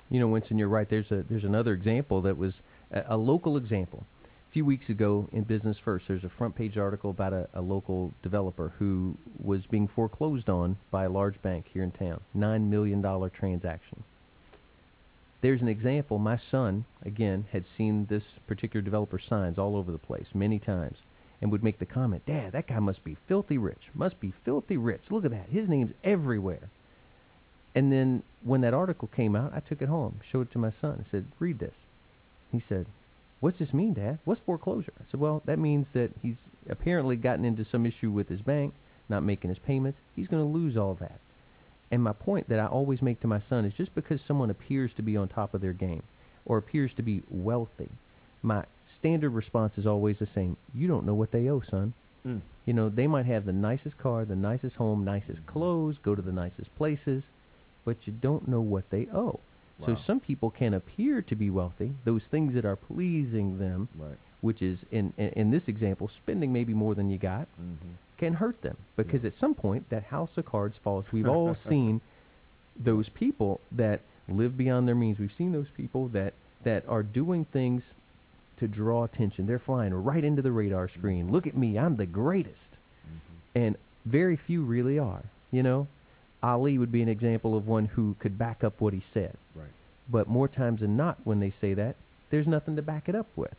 You know, Winston, you're right. There's another example that was a local example. A few weeks ago in Business First, there's a front page article about a local developer who was being foreclosed on by a large bank here in town. $9 million transaction. There's an example. My son, again, had seen this particular developer's signs all over the place many times and would make the comment, Dad, that guy must be filthy rich. Must be filthy rich. Look at that. His name's everywhere. And then when that article came out, I took it home, showed it to my son. I said, read this. He said, what's this mean, Dad? What's foreclosure? I said, well, that means that he's apparently gotten into some issue with his bank, not making his payments. He's going to lose all that. And my point that I always make to my son is just because someone appears to be on top of their game or appears to be wealthy, my standard response is always the same. You don't know what they owe, son. Mm. You know, they might have the nicest car, the nicest home, nicest clothes, go to the nicest places, but you don't know what they owe. So Wow. some people can appear to be wealthy, those things that are pleasing them, Right. which is in this example, spending maybe more than you got, Mm-hmm. can hurt them Yeah. because at some point that house of cards falls. We've all seen Yeah. those people that live beyond their means. We've seen those people that are doing things to draw attention. They're flying right into the radar screen. Mm-hmm. Look at me, I'm the greatest. Mm-hmm. And very few really are. You know, Ali would be an example of one who could back up what he said. Right. But more times than not, when they say that, there's nothing to back it up with.